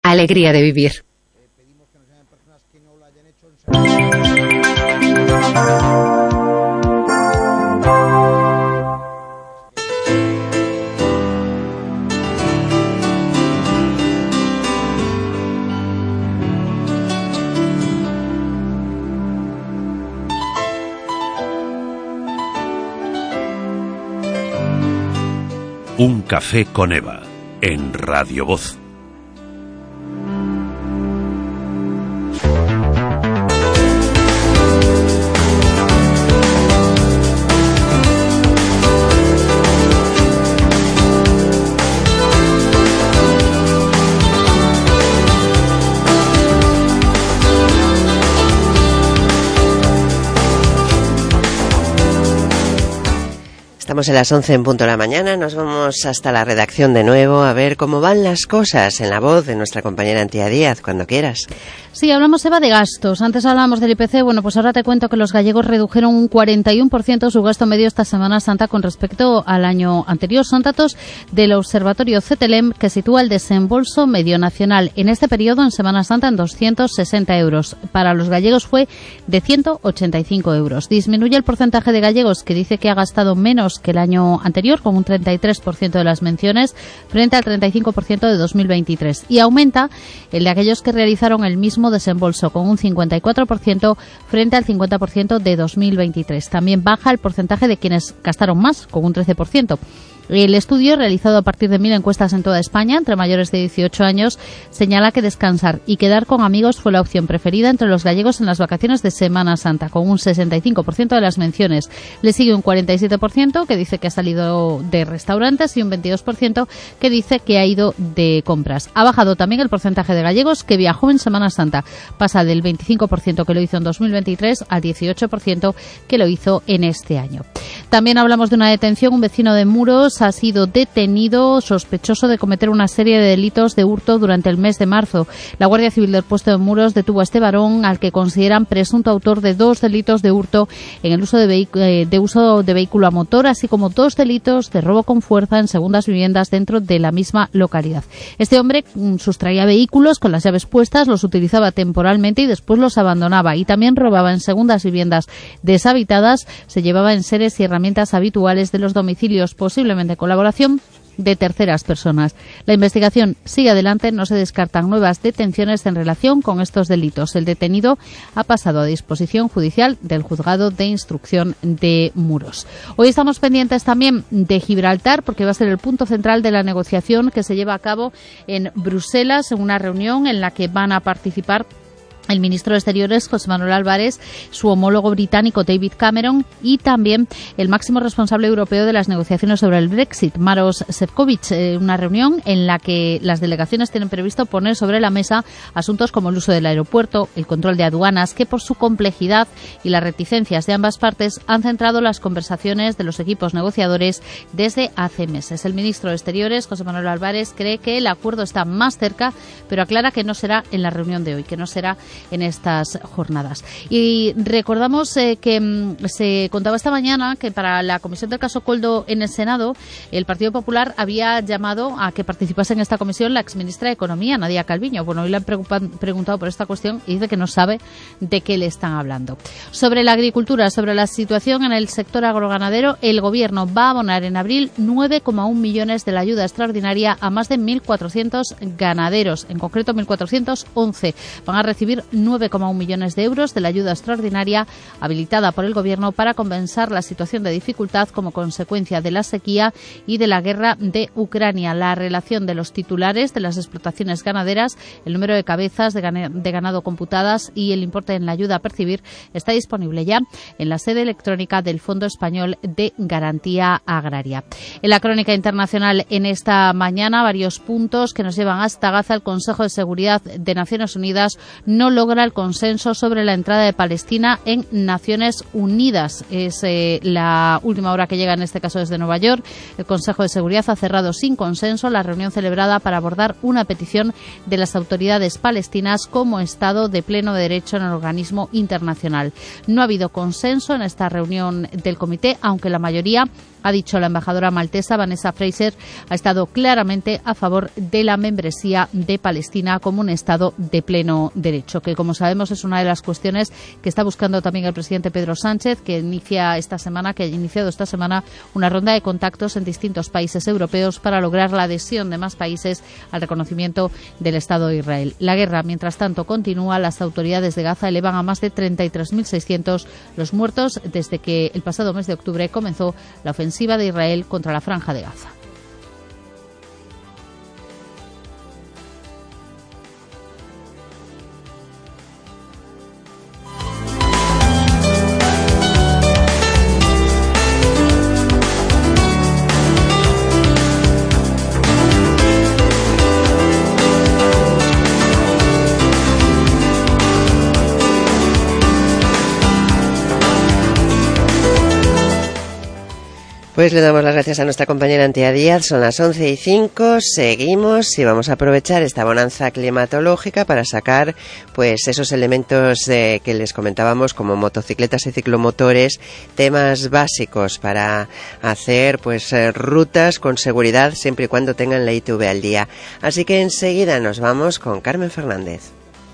alegría de vivir. Un café con Eva, en Radio Voz. Estamos en las 11 en punto de la mañana, nos vamos hasta la redacción de nuevo a ver cómo van las cosas en la voz de nuestra compañera Antía Díaz, cuando quieras. Sí, hablamos, Eva, de gastos. Antes hablábamos del IPC, bueno, pues ahora te cuento que los gallegos redujeron un 41% su gasto medio esta Semana Santa con respecto al año anterior. Son datos del Observatorio CETELEM, que sitúa el desembolso medio nacional en este periodo en Semana Santa en 260 euros. Para los gallegos fue de 185 euros. Disminuye el porcentaje de gallegos que dice que ha gastado menos que el año anterior, con un 33% de las menciones frente al 35% de 2023. Y aumenta el de aquellos que realizaron el mismo desembolso, con un 54% frente al 50% de 2023. También baja el porcentaje de quienes gastaron más, con un 13%. El estudio, realizado a partir de 1.000 encuestas en toda España, entre mayores de 18 años, señala que descansar y quedar con amigos fue la opción preferida entre los gallegos en las vacaciones de Semana Santa, con un 65% de las menciones. Le sigue un 47% que dice que ha salido de restaurantes y un 22% que dice que ha ido de compras. Ha bajado también el porcentaje de gallegos que viajó en Semana Santa. Pasa del 25% que lo hizo en 2023 al 18% que lo hizo en este año. También hablamos de una detención. Un vecino de Muros ha sido detenido sospechoso de cometer una serie de delitos de hurto durante el mes de marzo. La Guardia Civil del puesto de Muros detuvo a este varón, al que consideran presunto autor de 2 delitos de hurto en el uso de vehículo a motor, así como 2 delitos de robo con fuerza en segundas viviendas dentro de la misma localidad. Este hombre sustraía vehículos con las llaves puestas, los utilizaba temporalmente y después los abandonaba, y también robaba en segundas viviendas deshabitadas, se llevaba enseres y herramientas habituales de los domicilios, posiblemente de colaboración de terceras personas. La investigación sigue adelante, no se descartan nuevas detenciones en relación con estos delitos. El detenido ha pasado a disposición judicial del Juzgado de Instrucción de Muros. Hoy estamos pendientes también de Gibraltar, porque va a ser el punto central de la negociación que se lleva a cabo en Bruselas, en una reunión en la que van a participar el ministro de Exteriores, José Manuel Álvarez, su homólogo británico, David Cameron, y también el máximo responsable europeo de las negociaciones sobre el Brexit, Maroš Šefčovič. Una reunión en la que las delegaciones tienen previsto poner sobre la mesa asuntos como el uso del aeropuerto, el control de aduanas, que por su complejidad y las reticencias de ambas partes han centrado las conversaciones de los equipos negociadores desde hace meses. El ministro de Exteriores, José Manuel Álvarez, cree que el acuerdo está más cerca, pero aclara que no será en la reunión de hoy, que no será en estas jornadas. Y recordamos que se contaba esta mañana que para la comisión del caso Koldo en el Senado, el Partido Popular había llamado a que participase en esta comisión la exministra de Economía, Nadia Calviño. Bueno, hoy le han preguntado por esta cuestión y dice que no sabe de qué le están hablando. Sobre la agricultura, sobre la situación en el sector agroganadero, el Gobierno va a abonar en abril 9,1 millones de la ayuda extraordinaria a más de 1.400 ganaderos, en concreto 1.411. Van a recibir 9,1 millones de euros de la ayuda extraordinaria habilitada por el Gobierno para compensar la situación de dificultad como consecuencia de la sequía y de la guerra de Ucrania. La relación de los titulares de las explotaciones ganaderas, el número de cabezas de ganado computadas y el importe en la ayuda a percibir está disponible ya en la sede electrónica del Fondo Español de Garantía Agraria. En la crónica internacional en esta mañana, varios puntos que nos llevan hasta Gaza. El Consejo de Seguridad de Naciones Unidas no no logra el consenso sobre la entrada de Palestina en Naciones Unidas. Es la última hora que llega, en este caso desde Nueva York. El Consejo de Seguridad ha cerrado sin consenso la reunión celebrada para abordar una petición de las autoridades palestinas como Estado de pleno derecho en el organismo internacional. No ha habido consenso en esta reunión del comité, aunque la mayoría, ha dicho la embajadora maltesa Vanessa Fraser, ha estado claramente a favor de la membresía de Palestina como un Estado de pleno derecho, que, como sabemos, es una de las cuestiones que está buscando también el presidente Pedro Sánchez, que ha iniciado esta semana una ronda de contactos en distintos países europeos para lograr la adhesión de más países al reconocimiento del Estado de Israel. La guerra, mientras tanto, continúa. Las autoridades de Gaza elevan a más de 33.600 los muertos desde que el pasado mes de octubre comenzó la ofensiva de Israel contra la Franja de Gaza. Pues le damos las gracias a nuestra compañera Antía Díaz. Son las 11:05, seguimos y vamos a aprovechar esta bonanza climatológica para sacar pues esos elementos que les comentábamos, como motocicletas y ciclomotores, temas básicos para hacer pues rutas con seguridad siempre y cuando tengan la ITV al día. Así que enseguida nos vamos con Carmen Fernández.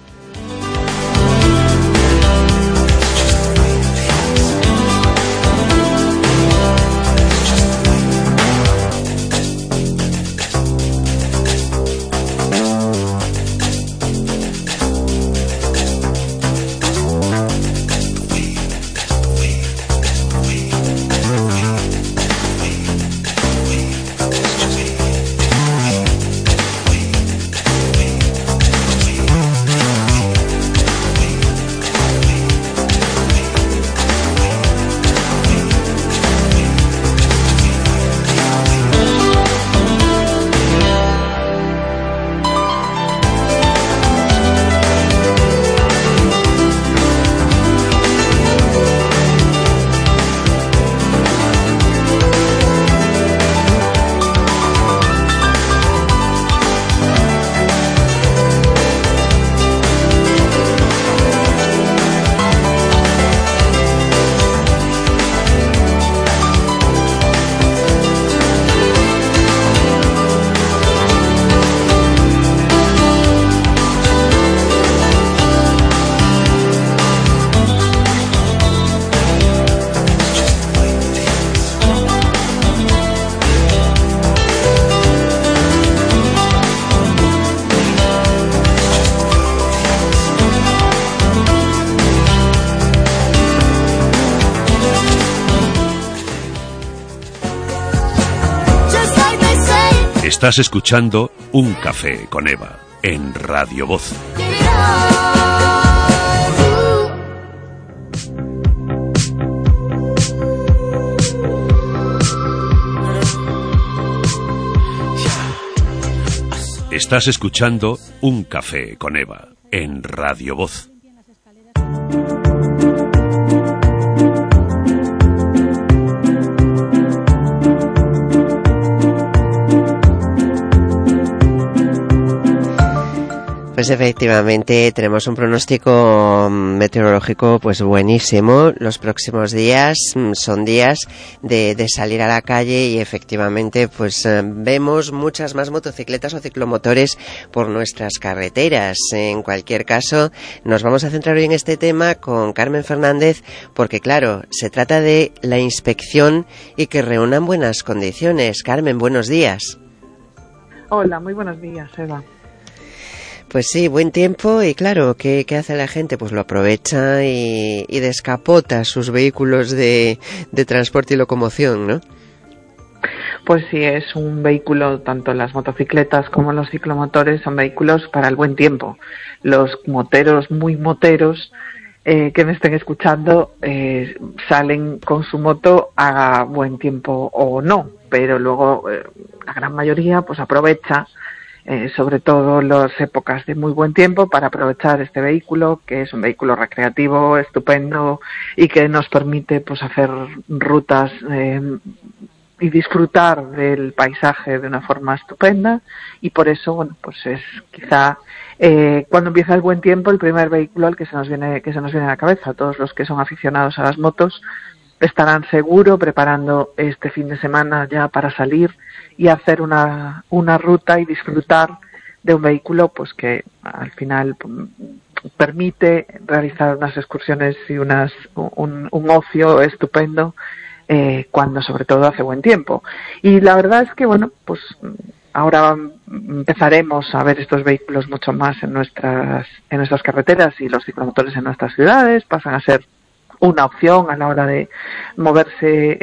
Estás escuchando Un Café con Eva en Radio Voz. Estás escuchando Un Café con Eva en Radio Voz. Pues efectivamente tenemos un pronóstico meteorológico pues buenísimo. Los próximos días son días de salir a la calle y efectivamente pues vemos muchas más motocicletas o ciclomotores por nuestras carreteras. En cualquier caso, nos vamos a centrar hoy en este tema con Carmen Fernández porque claro, se trata de la inspección y que reúnan buenas condiciones. Carmen, buenos días. Hola, muy buenos días, Eva. Pues sí, buen tiempo y claro, ¿qué hace la gente? Pues lo aprovecha y descapota sus vehículos de transporte y locomoción, ¿no? Pues sí, es un vehículo, tanto las motocicletas como los ciclomotores son vehículos para el buen tiempo. Los moteros, muy moteros, que me estén escuchando, salen con su moto a buen tiempo o no, pero luego la gran mayoría pues aprovecha sobre todo las épocas de muy buen tiempo, para aprovechar este vehículo, que es un vehículo recreativo estupendo y que nos permite pues hacer rutas y disfrutar del paisaje de una forma estupenda. Y por eso, bueno, pues es quizá cuando empieza el buen tiempo el primer vehículo al que se nos viene a la cabeza. Todos los que son aficionados a las motos estarán seguro preparando este fin de semana ya para salir y hacer una ruta y disfrutar de un vehículo pues que al final permite realizar unas excursiones y un ocio estupendo cuando sobre todo hace buen tiempo. Y la verdad es que, bueno, pues ahora empezaremos a ver estos vehículos mucho más en nuestras carreteras, y los ciclomotores en nuestras ciudades pasan a ser una opción a la hora de moverse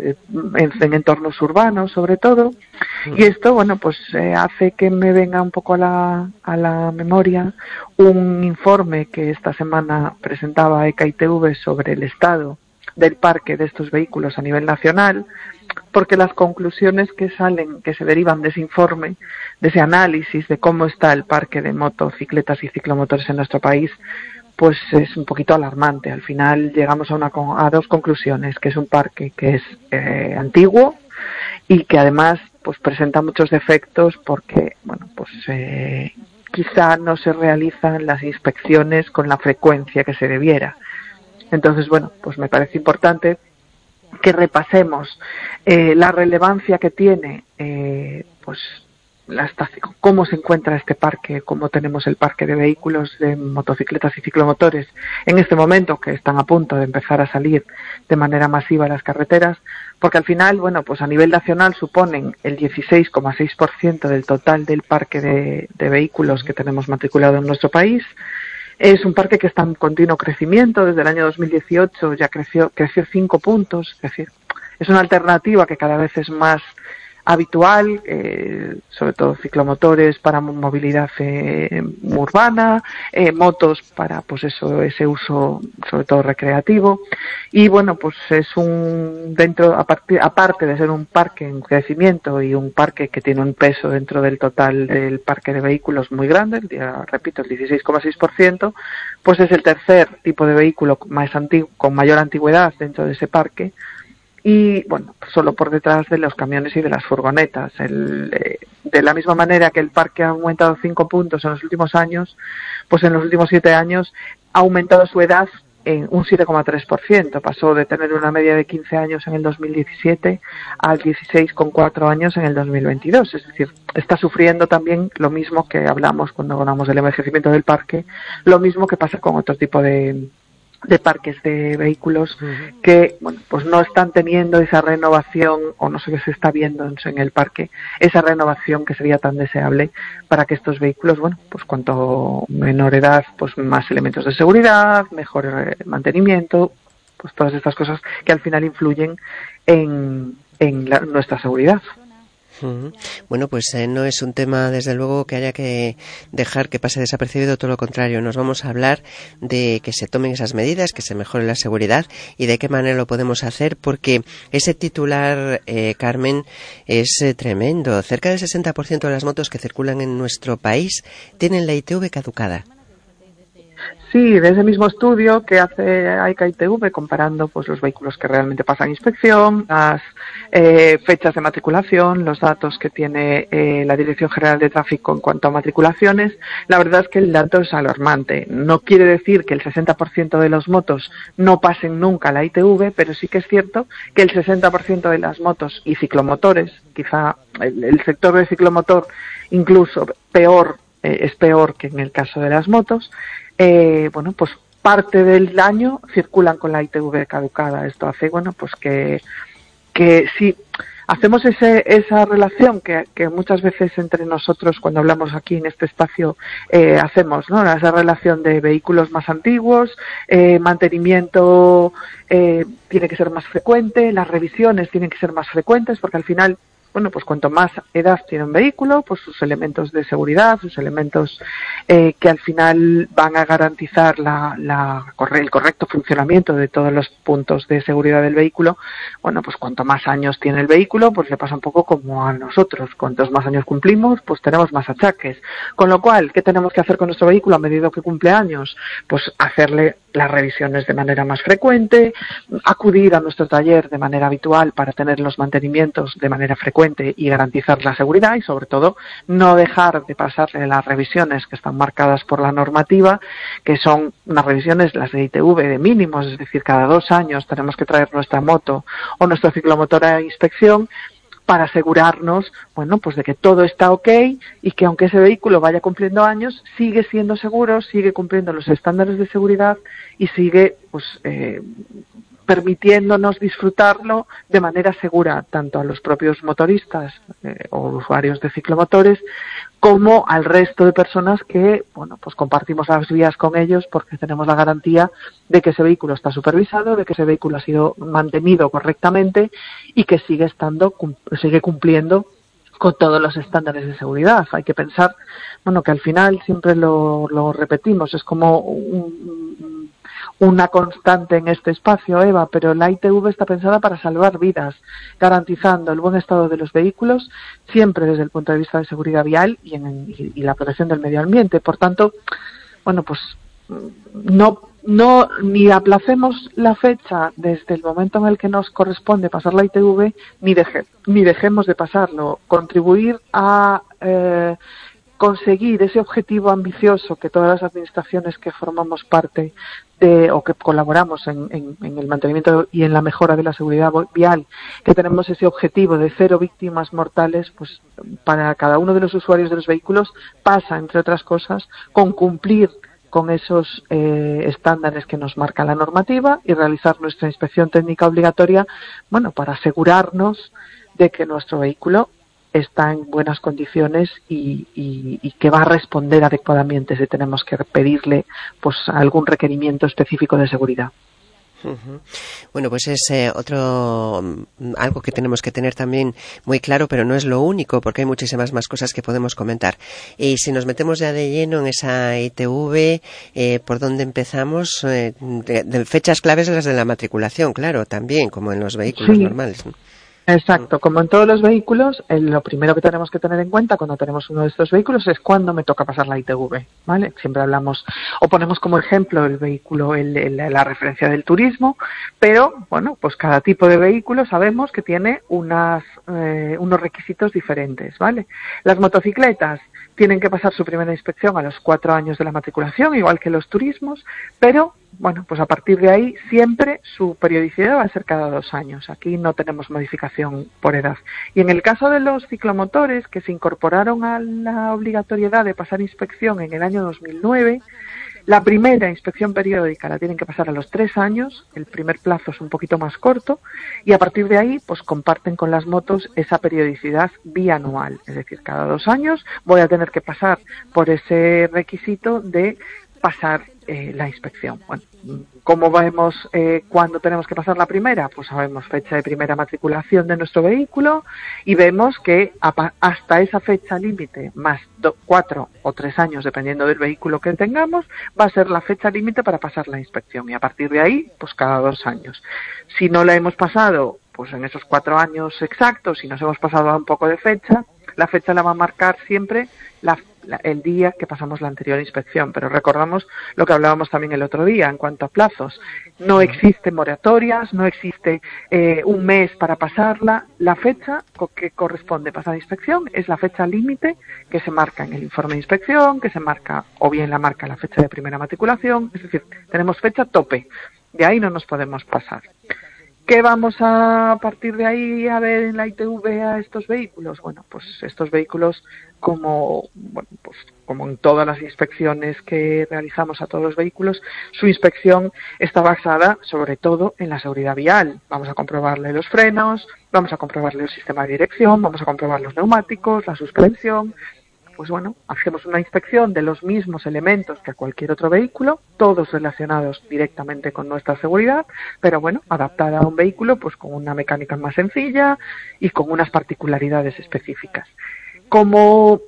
en entornos urbanos, sobre todo. Y esto, bueno, pues hace que me venga un poco a la memoria un informe que esta semana presentaba EKA-ITV sobre el estado del parque de estos vehículos a nivel nacional, porque las conclusiones que se derivan de ese informe, de ese análisis de cómo está el parque de motocicletas y ciclomotores en nuestro país, pues es un poquito alarmante. Al final llegamos a dos conclusiones: que es un parque que es antiguo y que además pues presenta muchos defectos porque, bueno, pues quizá no se realizan las inspecciones con la frecuencia que se debiera. Entonces, bueno, pues me parece importante que repasemos la relevancia que tiene pues cómo se encuentra este parque, cómo tenemos el parque de vehículos, de motocicletas y ciclomotores en este momento, que están a punto de empezar a salir de manera masiva a las carreteras, porque al final, bueno, pues a nivel nacional suponen el 16,6% del total del parque de vehículos que tenemos matriculado en nuestro país. Es un parque que está en continuo crecimiento. Desde el año 2018 ya creció 5 puntos, es decir, es una alternativa que cada vez es más habitual, sobre todo ciclomotores para movilidad urbana, motos para pues eso, ese uso sobre todo recreativo. Y bueno, pues es aparte de ser un parque en crecimiento y un parque que tiene un peso dentro del total del parque de vehículos muy grande, ya repito, el 16,6%, pues es el tercer tipo de vehículo más antiguo, con mayor antigüedad dentro de ese parque. Y bueno, solo por detrás de los camiones y de las furgonetas. De la misma manera que el parque ha aumentado 5 puntos en los últimos años, pues en los últimos 7 años ha aumentado su edad en un 7,3%. Pasó de tener una media de 15 años en el 2017 a 16,4 años en el 2022. Es decir, está sufriendo también lo mismo que hablamos cuando hablamos del envejecimiento del parque, lo mismo que pasa con otro tipo de parques de vehículos que, bueno, pues no están teniendo esa renovación, o no sé qué se está viendo en el parque, esa renovación que sería tan deseable para que estos vehículos, bueno, pues cuanto menor edad, pues más elementos de seguridad, mejor mantenimiento, pues todas estas cosas que al final influyen en nuestra seguridad. Bueno, pues no es un tema, desde luego, que haya que dejar que pase desapercibido, todo lo contrario. Nos vamos a hablar de que se tomen esas medidas, que se mejore la seguridad y de qué manera lo podemos hacer, porque ese titular, Carmen, es tremendo. Cerca del 60% de las motos que circulan en nuestro país tienen la ITV caducada. Sí, de ese mismo estudio que hace EKA-ITV, comparando pues los vehículos que realmente pasan inspección, las fechas de matriculación, los datos que tiene la Dirección General de Tráfico en cuanto a matriculaciones, la verdad es que el dato es alarmante. No quiere decir que el 60% de las motos no pasen nunca la ITV, pero sí que es cierto que el 60% de las motos y ciclomotores, quizá el sector de ciclomotor incluso es peor que en el caso de las motos, bueno, pues parte del año circulan con la ITV caducada. Esto hace, bueno, pues que si hacemos esa relación que muchas veces entre nosotros, cuando hablamos aquí en este espacio, hacemos, ¿no? Esa relación de vehículos más antiguos, mantenimiento tiene que ser más frecuente, las revisiones tienen que ser más frecuentes, porque al final bueno, pues cuanto más edad tiene un vehículo, pues sus elementos de seguridad, sus elementos que al final van a garantizar el correcto funcionamiento de todos los puntos de seguridad del vehículo, bueno, pues cuanto más años tiene el vehículo, pues le pasa un poco como a nosotros. Cuantos más años cumplimos, pues tenemos más achaques. Con lo cual, ¿qué tenemos que hacer con nuestro vehículo a medida que cumple años? Pues hacerle las revisiones de manera más frecuente, acudir a nuestro taller de manera habitual para tener los mantenimientos de manera frecuente y garantizar la seguridad, y sobre todo no dejar de pasarle las revisiones que están marcadas por la normativa, que son unas revisiones, las de ITV, de mínimos, es decir, cada 2 años tenemos que traer nuestra moto o nuestro ciclomotor a inspección para asegurarnos, bueno, pues de que todo está ok y que aunque ese vehículo vaya cumpliendo años, sigue siendo seguro, sigue cumpliendo los estándares de seguridad y sigue, pues, permitiéndonos disfrutarlo de manera segura, tanto a los propios motoristas o usuarios de ciclomotores, como al resto de personas que, bueno, pues compartimos las vías con ellos, porque tenemos la garantía de que ese vehículo está supervisado, de que ese vehículo ha sido mantenido correctamente y que sigue cumpliendo con todos los estándares de seguridad. Hay que pensar, bueno, que al final siempre lo repetimos, es como una constante en este espacio, Eva, pero la ITV está pensada para salvar vidas, garantizando el buen estado de los vehículos, siempre desde el punto de vista de seguridad vial y la protección del medio ambiente. Por tanto, bueno, pues no ni aplacemos la fecha desde el momento en el que nos corresponde pasar la ITV, ni dejemos de pasarlo. Contribuir a conseguir ese objetivo ambicioso que todas las administraciones que formamos parte de o que colaboramos en el mantenimiento y en la mejora de la seguridad vial, que tenemos ese objetivo de 0 víctimas mortales, pues para cada uno de los usuarios de los vehículos pasa, entre otras cosas, con cumplir con esos estándares que nos marca la normativa y realizar nuestra inspección técnica obligatoria, bueno, para asegurarnos de que nuestro vehículo está en buenas condiciones y que va a responder adecuadamente si tenemos que pedirle pues algún requerimiento específico de seguridad. Bueno, pues es algo que tenemos que tener también muy claro, pero no es lo único, porque hay muchísimas más cosas que podemos comentar. Y si nos metemos ya de lleno en esa ITV, ¿por dónde empezamos? De fechas claves las de la matriculación, claro, también, como en los vehículos normales, ¿no? Exacto, como en todos los vehículos, lo primero que tenemos que tener en cuenta cuando tenemos uno de estos vehículos es cuándo me toca pasar la ITV, ¿vale? Siempre hablamos o ponemos como ejemplo el vehículo, la referencia del turismo, pero bueno, pues cada tipo de vehículo sabemos que tiene unos requisitos diferentes, ¿vale? Las motocicletas tienen que pasar su primera inspección a los 4 años de la matriculación, igual que los turismos, pero bueno, pues a partir de ahí siempre su periodicidad va a ser cada 2 años. Aquí no tenemos modificación por edad. Y en el caso de los ciclomotores que se incorporaron a la obligatoriedad de pasar inspección en el año 2009, la primera inspección periódica la tienen que pasar a los 3 años, el primer plazo es un poquito más corto, y a partir de ahí pues comparten con las motos esa periodicidad bianual, es decir, cada 2 años voy a tener que pasar por ese requisito de pasar la inspección. Bueno, ¿cómo vemos cuándo tenemos que pasar la primera? Pues sabemos fecha de primera matriculación de nuestro vehículo y vemos que hasta esa fecha límite, más 4 o 3 años, dependiendo del vehículo que tengamos, va a ser la fecha límite para pasar la inspección y a partir de ahí, pues cada 2 años. Si no la hemos pasado, pues en esos 4 años exactos, si nos hemos pasado a un poco de fecha, la fecha la va a marcar siempre el día que pasamos la anterior inspección, pero recordamos lo que hablábamos también el otro día en cuanto a plazos. No existen moratorias, no existe un mes para pasarla. La fecha que corresponde pasar la inspección es la fecha límite que se marca en el informe de inspección, que se marca o bien la marca la fecha de primera matriculación, es decir, tenemos fecha tope, de ahí no nos podemos pasar. ¿Qué vamos a partir de ahí a ver en la ITV a estos vehículos? Bueno, pues estos vehículos, como en todas las inspecciones que realizamos a todos los vehículos, su inspección está basada sobre todo en la seguridad vial. Vamos a comprobarle los frenos, vamos a comprobarle el sistema de dirección, vamos a comprobar los neumáticos, la suspensión, pues bueno, hacemos una inspección de los mismos elementos que cualquier otro vehículo, todos relacionados directamente con nuestra seguridad, pero bueno, adaptada a un vehículo pues con una mecánica más sencilla y con unas particularidades específicas. Como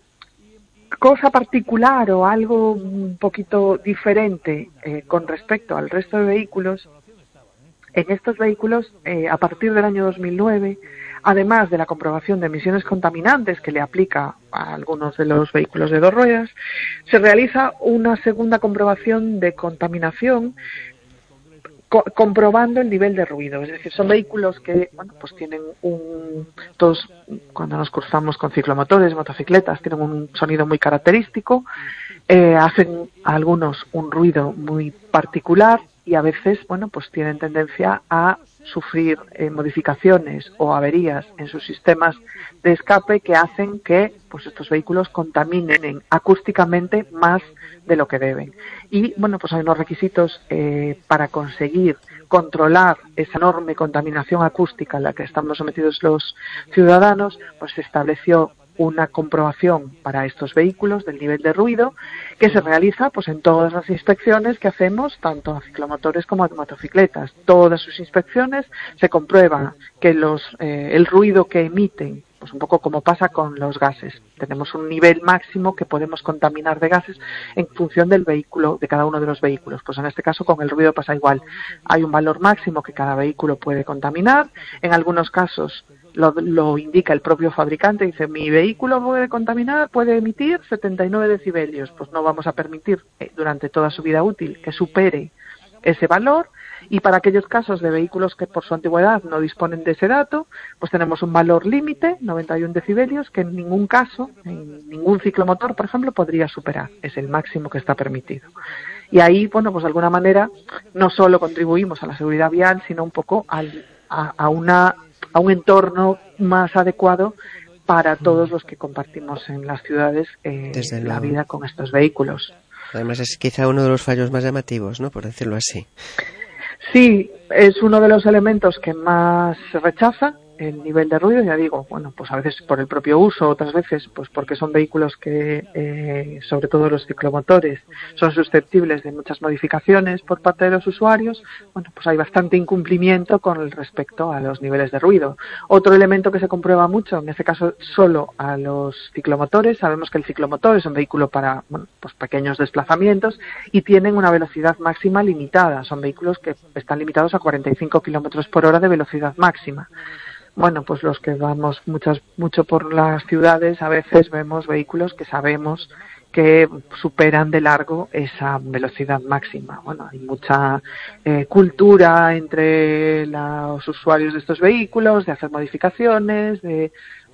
cosa particular o algo un poquito diferente con respecto al resto de vehículos, en estos vehículos, a partir del año 2009, además de la comprobación de emisiones contaminantes que le aplica a algunos de los vehículos de 2 ruedas, se realiza una segunda comprobación de contaminación comprobando el nivel de ruido. Es decir, son vehículos que, bueno, pues tienen todos, cuando nos cruzamos con ciclomotores, motocicletas, tienen un sonido muy característico, hacen algunos un ruido muy particular y a veces, bueno, pues tienen tendencia a sufrir modificaciones o averías en sus sistemas de escape que hacen que pues estos vehículos contaminen acústicamente más de lo que deben. Y bueno, pues hay unos requisitos para conseguir controlar esa enorme contaminación acústica a la que estamos sometidos los ciudadanos, pues se estableció una comprobación para estos vehículos del nivel de ruido que se realiza pues en todas las inspecciones que hacemos, tanto a ciclomotores como a motocicletas. Todas sus inspecciones se comprueba que el ruido que emiten, pues un poco como pasa con los gases. Tenemos un nivel máximo que podemos contaminar de gases en función del vehículo, de cada uno de los vehículos. Pues en este caso con el ruido pasa igual. Hay un valor máximo que cada vehículo puede contaminar. En algunos casos lo indica el propio fabricante, dice mi vehículo puede contaminar, puede emitir 79 decibelios, pues no vamos a permitir durante toda su vida útil que supere ese valor, y para aquellos casos de vehículos que por su antigüedad no disponen de ese dato, pues tenemos un valor límite, 91 decibelios, que en ningún caso, en ningún ciclomotor, por ejemplo, podría superar, es el máximo que está permitido. Y ahí, bueno, pues de alguna manera no solo contribuimos a la seguridad vial, sino un poco a un entorno más adecuado para todos los que compartimos en las ciudades la vida con estos vehículos. Además es quizá uno de los fallos más llamativos, ¿no?, por decirlo así. Sí, es uno de los elementos que más se rechaza, el nivel de ruido, ya digo, bueno, pues a veces por el propio uso, otras veces pues porque son vehículos que, sobre todo los ciclomotores, son susceptibles de muchas modificaciones por parte de los usuarios. Bueno, pues hay bastante incumplimiento con respecto a los niveles de ruido. Otro elemento que se comprueba mucho, en este caso solo a los ciclomotores, sabemos que el ciclomotor es un vehículo para, bueno, pues pequeños desplazamientos y tienen una velocidad máxima limitada. Son vehículos que están limitados a 45 kilómetros por hora de velocidad máxima. Bueno, pues los que vamos mucho por las ciudades, a veces vemos vehículos que sabemos que superan de largo esa velocidad máxima. Bueno, hay mucha cultura entre los usuarios de estos vehículos, de hacer modificaciones, de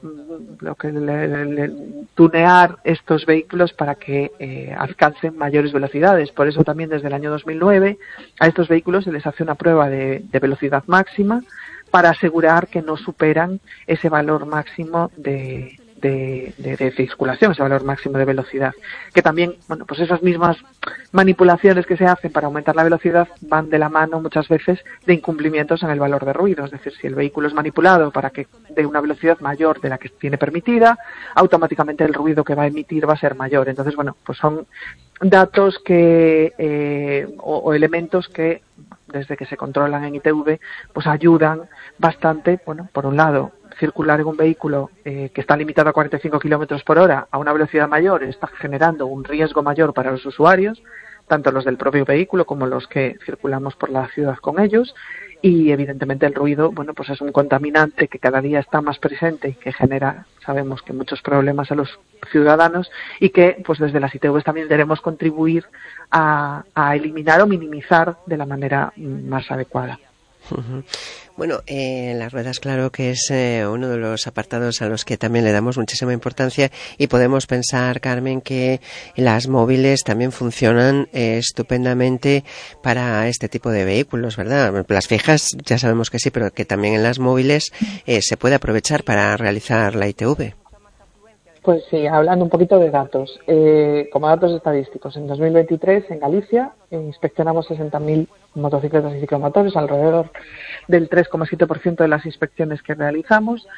tunear estos vehículos para que alcancen mayores velocidades. Por eso también desde el año 2009 a estos vehículos se les hace una prueba de velocidad máxima para asegurar que no superan ese valor máximo de circulación, ese valor máximo de velocidad. Que también, bueno, pues esas mismas manipulaciones que se hacen para aumentar la velocidad van de la mano muchas veces de incumplimientos en el valor de ruido. Es decir, si el vehículo es manipulado para que dé una velocidad mayor de la que tiene permitida, automáticamente el ruido que va a emitir va a ser mayor. Entonces, bueno, pues son datos que o elementos que desde que se controlan en ITV pues ayudan bastante, bueno, por un lado, circular en un vehículo que está limitado a 45 kilómetros por hora a una velocidad mayor está generando un riesgo mayor para los usuarios, tanto los del propio vehículo como los que circulamos por la ciudad con ellos. Y evidentemente el ruido, bueno, pues es un contaminante que cada día está más presente y que genera, sabemos que muchos problemas a los ciudadanos y que pues desde las ITV también debemos contribuir a eliminar o minimizar de la manera más adecuada. Bueno, las ruedas, claro que es uno de los apartados a los que también le damos muchísima importancia y podemos pensar, Carmen, que las móviles también funcionan estupendamente para este tipo de vehículos, ¿verdad? Las fijas ya sabemos que sí, pero que también en las móviles se puede aprovechar para realizar la ITV. Pues sí, hablando un poquito de datos, como datos estadísticos, en 2023 en Galicia inspeccionamos 60.000 motocicletas y ciclomotores, alrededor del 3,7% de las inspecciones que realizamos,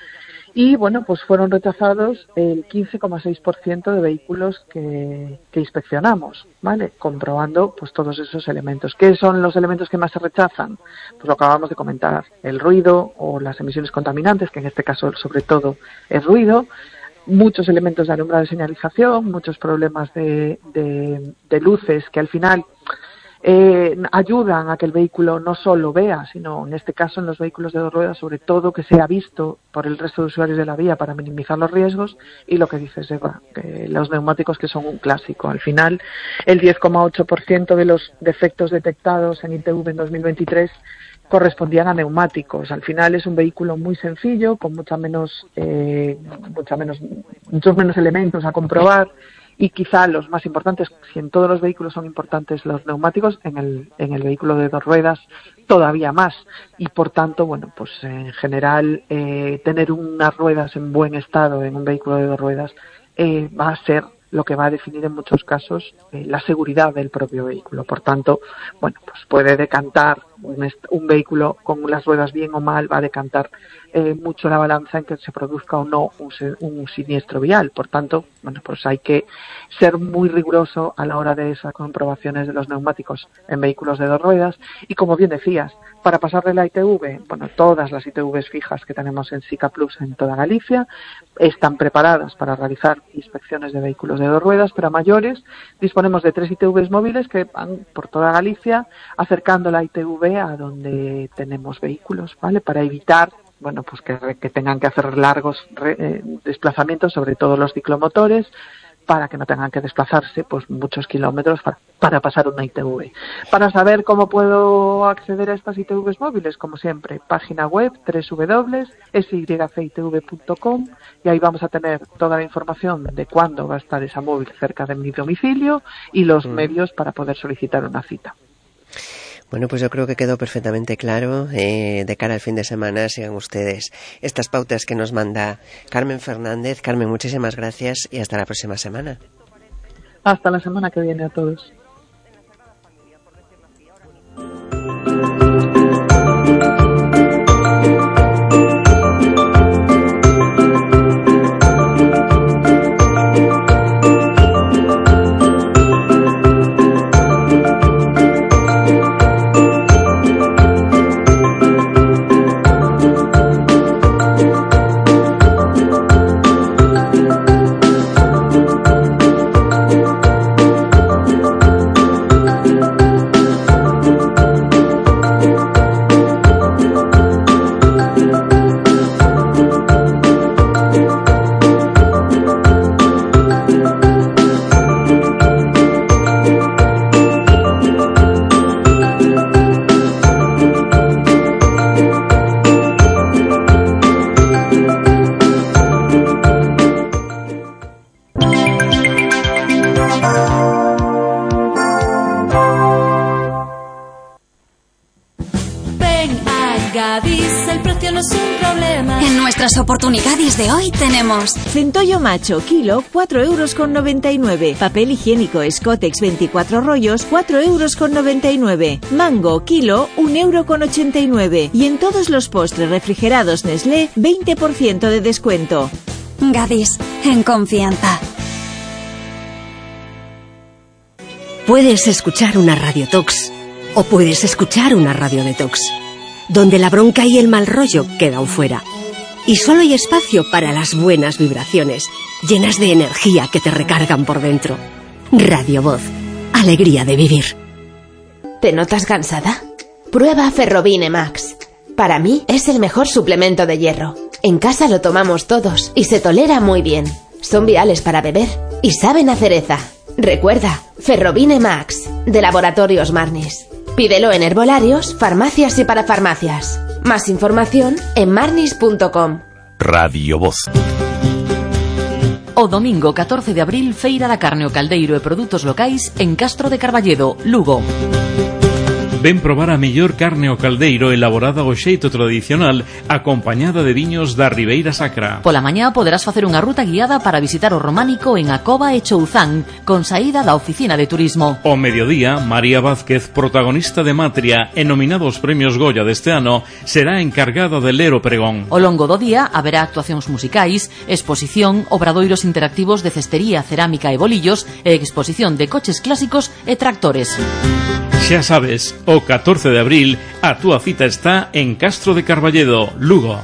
Y bueno, pues fueron rechazados el 15,6% de vehículos que inspeccionamos, ¿vale? Comprobando pues todos esos elementos. ¿Qué son los elementos que más se rechazan? Pues lo acabamos de comentar, el ruido o las emisiones contaminantes, que en este caso sobre todo es ruido, muchos elementos de alumbrado de señalización, muchos problemas de luces que al final ayudan a que el vehículo no solo vea, sino en este caso en los vehículos de 2 ruedas sobre todo que sea visto por el resto de usuarios de la vía para minimizar los riesgos. Y lo que dices, Eva, los neumáticos, que son un clásico. Al final el 10,8% de los defectos detectados en ITV en 2023 correspondían a neumáticos. Al final es un vehículo muy sencillo, con muchos menos elementos a comprobar. Y quizá los más importantes, si en todos los vehículos son importantes los neumáticos, en el vehículo de 2 ruedas todavía más. Y por tanto, bueno, pues en general tener unas ruedas en buen estado en un vehículo de 2 ruedas va a ser lo que va a definir en muchos casos la seguridad del propio vehículo. Por tanto, bueno, pues puede decantar un vehículo con las ruedas bien o mal, va a decantar mucho la balanza en que se produzca o no un siniestro vial. Por tanto, bueno, pues hay que ser muy riguroso a la hora de esas comprobaciones de los neumáticos en vehículos de 2 ruedas. Y como bien decías, para pasarle la ITV, bueno, todas las ITVs fijas que tenemos en SICA Plus en toda Galicia están preparadas para realizar inspecciones de vehículos de 2 ruedas, pero a mayores disponemos de 3 ITVs móviles que van por toda Galicia acercando la ITV a donde tenemos vehículos, ¿vale? Para evitar, bueno, pues que tengan que hacer largos desplazamientos, sobre todo los ciclomotores, para que no tengan que desplazarse pues muchos kilómetros para pasar una ITV. Para saber cómo puedo acceder a estas ITVs móviles, como siempre, página web www.sycitv.com, y ahí vamos a tener toda la información de cuándo va a estar esa móvil cerca de mi domicilio y los medios para poder solicitar una cita. Bueno, pues yo creo que quedó perfectamente claro. De cara al fin de semana, sigan ustedes estas pautas que nos manda Carmen Fernández. Carmen, muchísimas gracias y hasta la próxima semana. Hasta la semana que viene a todos. Oportunidades de hoy tenemos centollo macho, kilo, 4,99 €. Papel higiénico Scottex 24 rollos, 4,99 €. Mango, kilo, 1,89 €. Y en todos los postres refrigerados Nestlé, 20% de descuento. Gadis, en confianza. Puedes escuchar una radiotox o puedes escuchar una radiodetox, donde la bronca y el mal rollo quedan fuera. Y solo hay espacio para las buenas vibraciones, llenas de energía que te recargan por dentro. Radio Voz, alegría de vivir. ¿Te notas cansada? Prueba Ferrobine Max. Para mí es el mejor suplemento de hierro. En casa lo tomamos todos y se tolera muy bien. Son viales para beber y saben a cereza. Recuerda, Ferrobine Max, de Laboratorios Marnis. Pídelo en herbolarios, farmacias y parafarmacias. Más información en marnis.com. Radio Voz. O domingo 14 de abril, Feira da Carne o Caldeiro e Produtos Locais en Castro de Carballedo, Lugo. Ven probar a mellor carne ao caldeiro elaborada ao xeito tradicional, acompañada de viños da Ribeira Sacra. Pola mañá poderás facer unha ruta guiada para visitar o románico en Acova e Chouzán, con saída da oficina de turismo. Ao mediodía, María Vázquez, protagonista de Matria e nominada aos premios Goya deste ano, será encargada de ler o pregón. Ao longo do día haberá actuacións musicais, exposición, obradoiros interactivos de cestería, cerámica e bolillos e exposición de coches clásicos e tractores. Xa sabes, o 14 de abril a túa cita está en Castro de Carballedo, Lugo.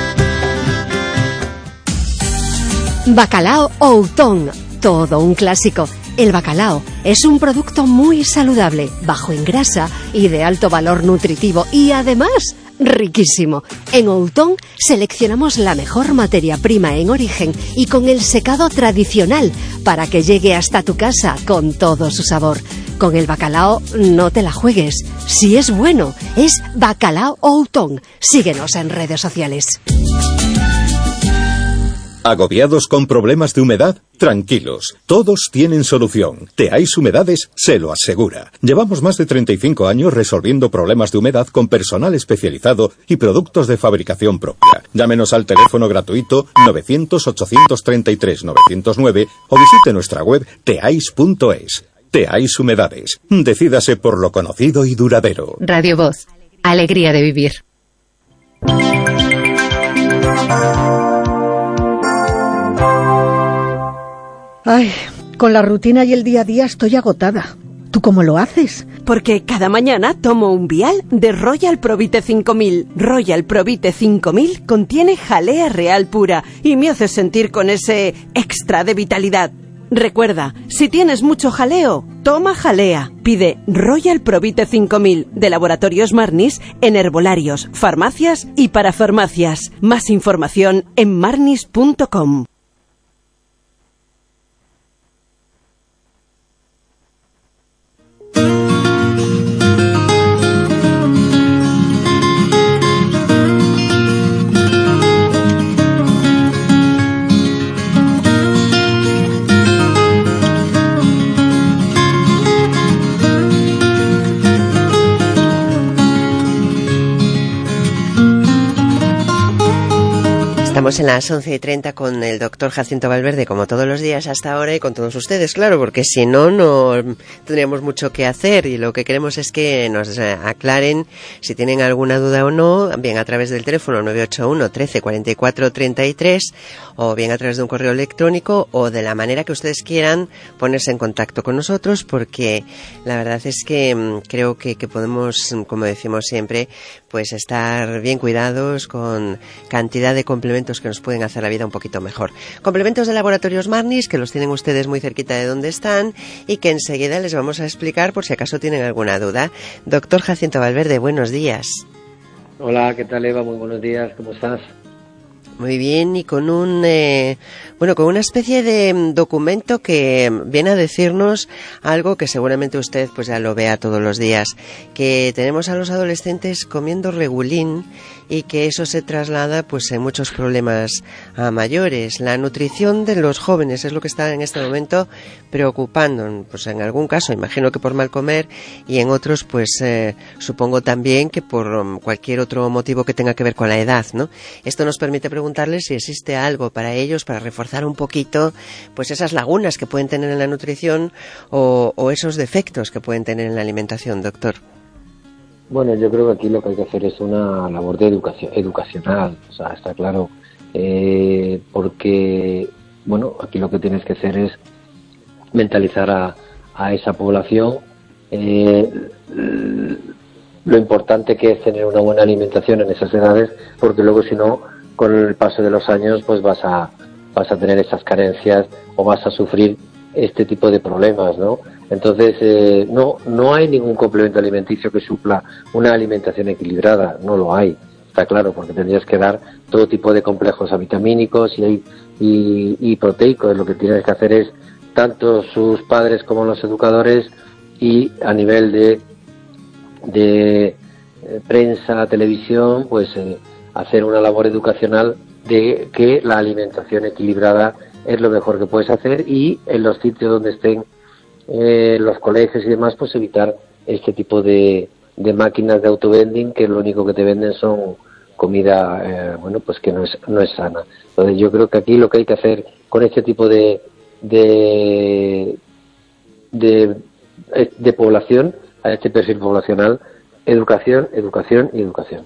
Bacalao Outón, todo un clásico. El bacalao es un producto muy saludable, bajo en grasa y de alto valor nutritivo y además riquísimo. En Outón seleccionamos la mejor materia prima en origen y con el secado tradicional para que llegue hasta tu casa con todo su sabor. Con el bacalao no te la juegues. Si es bueno, es Bacalao Outón. Síguenos en redes sociales. ¿Agobiados con problemas de humedad? Tranquilos, todos tienen solución. Teáis Humedades se lo asegura. Llevamos más de 35 años resolviendo problemas de humedad con personal especializado y productos de fabricación propia. Llámenos al teléfono gratuito 900-833-909 o visite nuestra web teais.es. Teáis Humedades. Decídase por lo conocido y duradero. Radio Voz. Alegría de vivir. Ay, con la rutina y el día a día estoy agotada. ¿Tú cómo lo haces? Porque cada mañana tomo un vial de Royal Provite 5000. Royal Provite 5000 contiene jalea real pura y me hace sentir con ese extra de vitalidad. Recuerda, si tienes mucho jaleo, toma jalea. Pide Royal Provite 5000 de Laboratorios Marnis en herbolarios, farmacias y parafarmacias. Más información en marnis.com. Estamos en las 11:30 con el doctor Jacinto Valverde, como todos los días hasta ahora, y con todos ustedes, claro, porque si no, no tendríamos mucho que hacer, y lo que queremos es que nos aclaren si tienen alguna duda o no, bien a través del teléfono 981 13 44 33, o bien a través de un correo electrónico, o de la manera que ustedes quieran ponerse en contacto con nosotros, porque la verdad es que creo que podemos, como decimos siempre, pues estar bien cuidados con cantidad de complementos que nos pueden hacer la vida un poquito mejor. Complementos de Laboratorios Marnis, que los tienen ustedes muy cerquita de donde están y que enseguida les vamos a explicar por si acaso tienen alguna duda. Doctor Jacinto Valverde, buenos días. Hola, ¿qué tal, Eva? Muy buenos días, ¿cómo estás? Muy bien, y con con una especie de documento que viene a decirnos algo que seguramente usted pues ya lo vea todos los días, que tenemos a los adolescentes comiendo regulín y que eso se traslada pues en muchos problemas a mayores. La nutrición de los jóvenes es lo que está en este momento preocupando, pues en algún caso imagino que por mal comer, y en otros pues supongo también que por cualquier otro motivo que tenga que ver con la edad, ¿no? Esto nos permite preguntarles si existe algo para ellos, para reforzar un poquito pues esas lagunas que pueden tener en la nutrición o esos defectos que pueden tener en la alimentación, doctor. Bueno, yo creo que aquí lo que hay que hacer es una labor de educacional, o sea, está claro, porque, bueno, aquí lo que tienes que hacer es mentalizar a esa población lo importante que es tener una buena alimentación en esas edades, porque luego si no, con el paso de los años, pues vas a tener esas carencias o vas a sufrir este tipo de problemas, ¿no? Entonces, no hay ningún complemento alimenticio que supla una alimentación equilibrada, no lo hay, está claro, porque tendrías que dar todo tipo de complejos vitamínicos y proteicos. Lo que tienes que hacer es, tanto sus padres como los educadores, y a nivel de prensa, televisión, pues hacer una labor educacional de que la alimentación equilibrada es lo mejor que puedes hacer, y en los sitios donde estén los colegios y demás, pues evitar este tipo de máquinas de autovending que lo único que te venden son comida, pues que no es sana. Entonces yo creo que aquí lo que hay que hacer con este tipo de población, a este perfil poblacional, educación, educación y educación.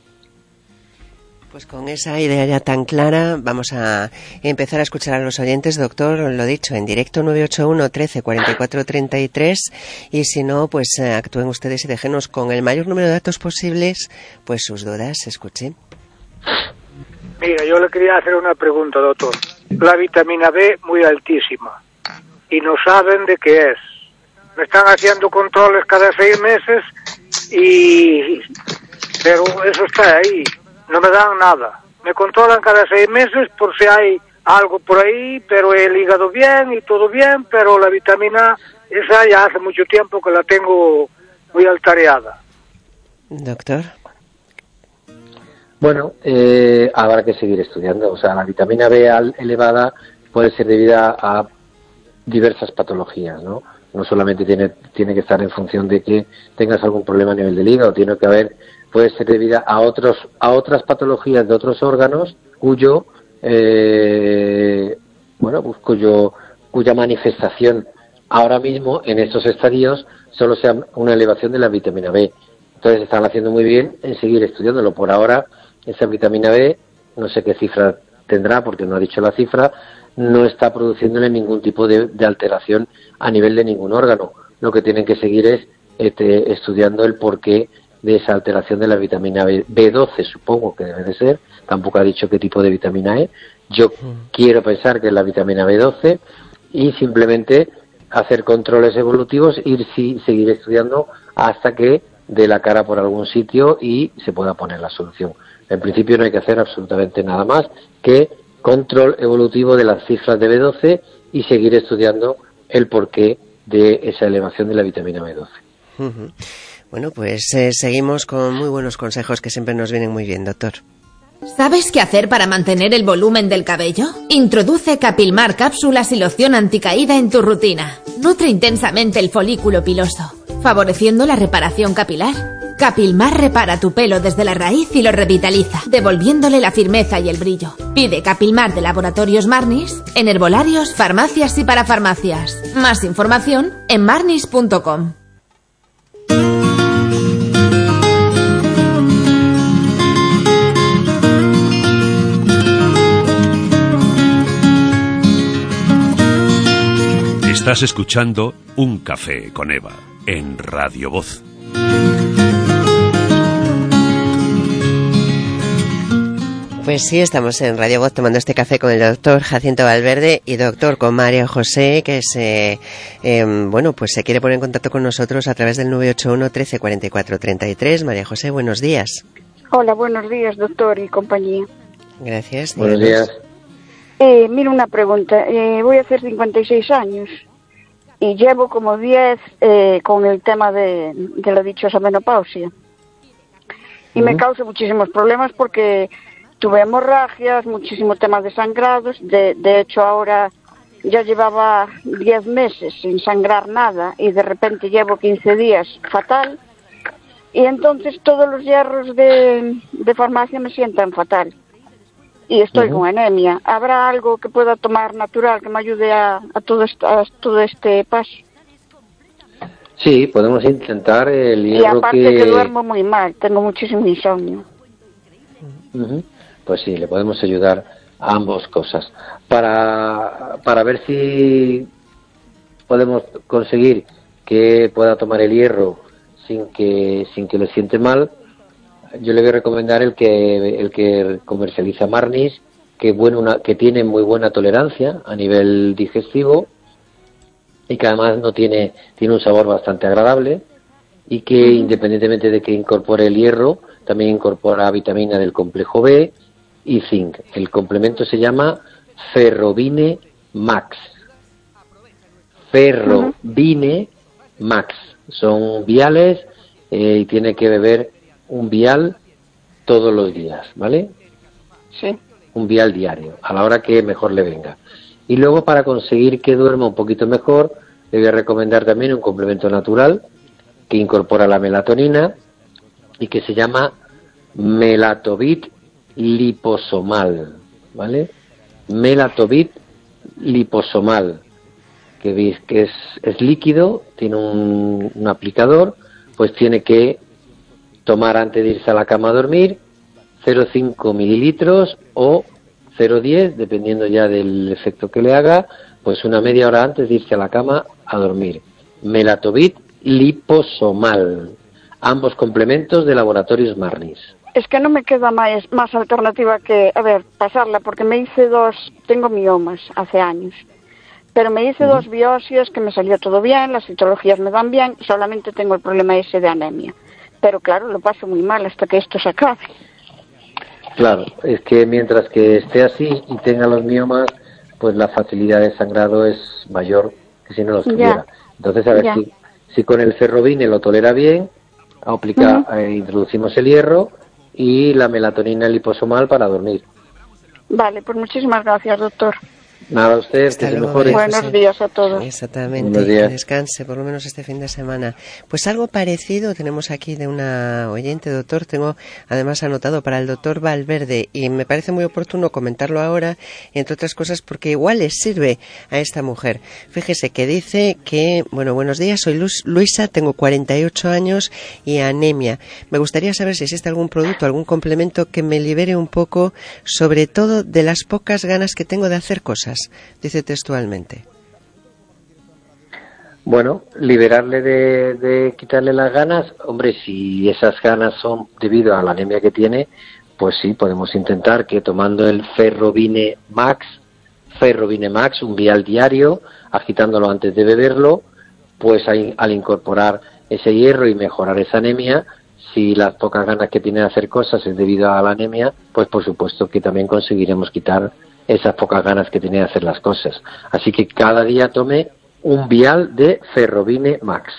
Pues con esa idea ya tan clara vamos a empezar a escuchar a los oyentes, doctor, lo dicho, en directo 981 13 44 33 y si no, pues actúen ustedes y déjenos con el mayor número de datos posibles pues sus dudas, escuchen. Mira, yo le quería hacer una pregunta, doctor. La vitamina B muy altísima y no saben de qué es. Me están haciendo controles cada 6 meses pero eso está ahí. No me dan nada. Me controlan cada 6 meses por si hay algo por ahí, pero el hígado bien y todo bien, pero la vitamina esa ya hace mucho tiempo que la tengo muy altareada. Doctor. Bueno, habrá que seguir estudiando. O sea, la vitamina B elevada puede ser debida a diversas patologías, ¿no? No solamente tiene que estar en función de que tengas algún problema a nivel del hígado, puede ser debida a otras patologías de otros órganos cuya manifestación ahora mismo en estos estadios solo sea una elevación de la vitamina B. Entonces están haciendo muy bien en seguir estudiándolo. Por ahora esa vitamina B, no sé qué cifra tendrá porque no ha dicho la cifra, no está produciéndole ningún tipo de alteración a nivel de ningún órgano. Lo que tienen que seguir es estudiando el porqué de esa alteración de la vitamina B12, supongo que debe de ser. Tampoco ha dicho qué tipo de vitamina es. Yo quiero pensar que es la vitamina B12 y simplemente hacer controles evolutivos y seguir estudiando hasta que dé la cara por algún sitio y se pueda poner la solución. En principio no hay que hacer absolutamente nada más que control evolutivo de las cifras de B12 y seguir estudiando el porqué de esa elevación de la vitamina B12. Uh-huh. Bueno, pues seguimos con muy buenos consejos que siempre nos vienen muy bien, doctor. ¿Sabes qué hacer para mantener el volumen del cabello? Introduce Capilmar cápsulas y loción anticaída en tu rutina. Nutre intensamente el folículo piloso, favoreciendo la reparación capilar. Capilmar repara tu pelo desde la raíz y lo revitaliza, devolviéndole la firmeza y el brillo. Pide Capilmar de Laboratorios Marnis en herbolarios, farmacias y parafarmacias. Más información en marnis.com. Estás escuchando Un Café con Eva en Radio Voz. Pues sí, estamos en Radio Voz tomando este café con el doctor Jacinto Valverde y doctor con María José, que pues se quiere poner en contacto con nosotros a través del 981 13 44 33. María José, buenos días. Hola, buenos días, doctor y compañía. Gracias. Buenos días. Mira, una pregunta. Voy a hacer 56 años y llevo como 10 con el tema de la dichosa menopausia. Y me causa muchísimos problemas porque tuve hemorragias, muchísimos temas de sangrados. De hecho, ahora ya llevaba 10 meses sin sangrar nada y de repente llevo 15 días fatal. Y entonces todos los hierros de farmacia me sientan fatal. Y estoy con anemia. ¿Habrá algo que pueda tomar natural que me ayude a todo este paso? Sí, podemos intentar el hierro. Y aparte que duermo muy mal, tengo muchísimo insomnio. Pues sí, le podemos ayudar a ambas cosas. Para ver si podemos conseguir que pueda tomar el hierro sin que le siente mal, yo le voy a recomendar el que comercializa Marnis, que tiene muy buena tolerancia a nivel digestivo y que además tiene un sabor bastante agradable y que independientemente de que incorpore el hierro, también incorpora vitamina del complejo B y zinc. El complemento se llama Ferrovine Max. Ferrovine Max. Son viales y tiene que beber un vial todos los días, ¿vale? Sí. Un vial diario, a la hora que mejor le venga. Y luego, para conseguir que duerma un poquito mejor, le voy a recomendar también un complemento natural que incorpora la melatonina y que se llama Melatobit liposomal, ¿vale? Melatobit liposomal, que veis que es líquido, tiene un aplicador, pues tiene que tomar antes de irse a la cama a dormir 0,5 mililitros o 0,10, dependiendo ya del efecto que le haga, pues una media hora antes de irse a la cama a dormir. Melatobit liposomal, ambos complementos de Laboratorios Marnis. Es que no me queda más alternativa que, pasarla, porque tengo miomas hace años, pero me hice 2 biopsias que me salió todo bien, las citologías me dan bien, solamente tengo el problema ese de anemia. Pero claro, lo paso muy mal hasta que esto se acabe. Claro, es que mientras que esté así y tenga los miomas, pues la facilidad de sangrado es mayor que si no los tuviera. Entonces, a ver si con el ferrovine lo tolera bien, introducimos el hierro y la melatonina liposomal para dormir. Vale, pues muchísimas gracias, doctor. Nada, a usted, que se mejore. Buenos días a todos. Exactamente, que descanse por lo menos este fin de semana. Pues algo parecido tenemos aquí de una oyente, doctor. Tengo además anotado para el doctor Valverde y me parece muy oportuno comentarlo ahora, entre otras cosas porque igual les sirve a esta mujer. Fíjese que dice que, buenos días, soy Luisa, tengo 48 años y anemia. Me gustaría saber si existe algún producto, algún complemento que me libere un poco, sobre todo de las pocas ganas que tengo de hacer cosas. Dice textualmente. Bueno, liberarle de quitarle las ganas, hombre, si esas ganas son debido a la anemia que tiene, pues sí, podemos intentar que tomando el Ferrovine Max, un vial diario, agitándolo antes de beberlo, pues al incorporar ese hierro y mejorar esa anemia, si las pocas ganas que tiene de hacer cosas es debido a la anemia, pues por supuesto que también conseguiremos quitar esas pocas ganas que tiene de hacer las cosas. Así que cada día tome un vial de Ferrovine Max.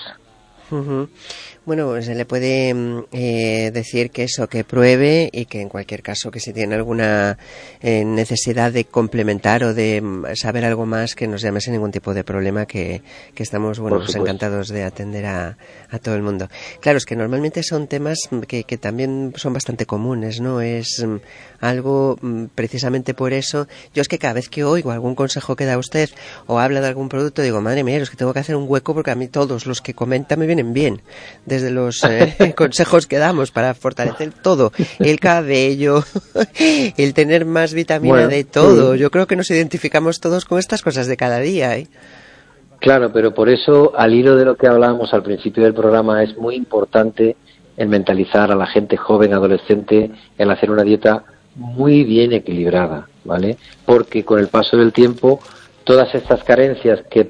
Bueno, se le puede decir que pruebe y que en cualquier caso que si tiene alguna necesidad de complementar o de saber algo más, que nos llame sin ningún tipo de problema, que estamos pues encantados de atender a todo el mundo. Claro, es que normalmente son temas que también son bastante comunes, ¿no? Es algo precisamente por eso. Yo es que cada vez que oigo algún consejo que da usted o habla de algún producto, digo, madre mía, es que tengo que hacer un hueco porque a mí todos los que comenta me vienen bien. Desde los consejos que damos para fortalecer todo, el cabello, el tener más vitamina de todo. Yo creo que nos identificamos todos con estas cosas de cada día, ¿eh? Claro, pero por eso, al hilo de lo que hablábamos al principio del programa, es muy importante el mentalizar a la gente joven, adolescente, el hacer una dieta muy bien equilibrada, ¿vale? Porque con el paso del tiempo, todas estas carencias que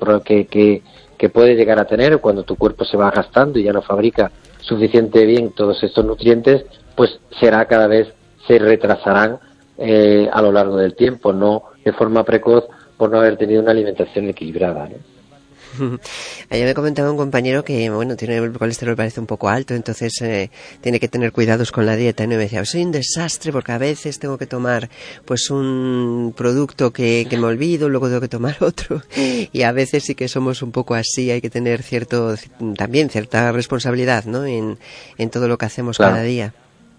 puede llegar a tener cuando tu cuerpo se va gastando y ya no fabrica suficiente bien todos estos nutrientes, pues se retrasarán a lo largo del tiempo, no de forma precoz por no haber tenido una alimentación equilibrada, ¿no? Ayer me comentaba un compañero que, tiene el colesterol parece un poco alto, entonces tiene que tener cuidados con la dieta, ¿no? Y me decía, soy un desastre porque a veces tengo que tomar pues un producto que me olvido, luego tengo que tomar otro, y a veces sí que somos un poco así, hay que tener cierta responsabilidad, ¿no? En todo lo que hacemos cada día.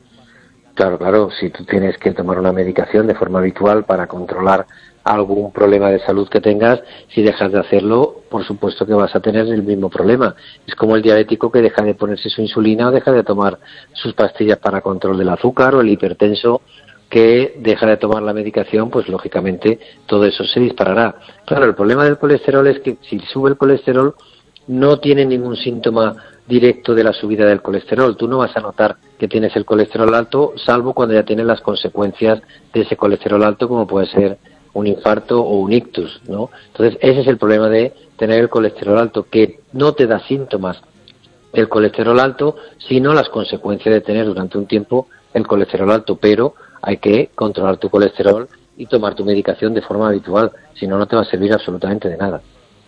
Claro, si tú tienes que tomar una medicación de forma habitual para controlar algún problema de salud que tengas, si dejas de hacerlo, por supuesto que vas a tener el mismo problema. Es como el diabético que deja de ponerse su insulina o deja de tomar sus pastillas para control del azúcar, o el hipertenso que deja de tomar la medicación, pues lógicamente todo eso se disparará. Claro, el problema del colesterol es que si sube el colesterol no tiene ningún síntoma directo de la subida del colesterol. Tú no vas a notar que tienes el colesterol alto, salvo cuando ya tienes las consecuencias de ese colesterol alto, como puede ser un infarto o un ictus, ¿no? Entonces, ese es el problema de tener el colesterol alto, que no te da síntomas del colesterol alto, sino las consecuencias de tener durante un tiempo el colesterol alto, pero hay que controlar tu colesterol y tomar tu medicación de forma habitual, si no, no te va a servir absolutamente de nada.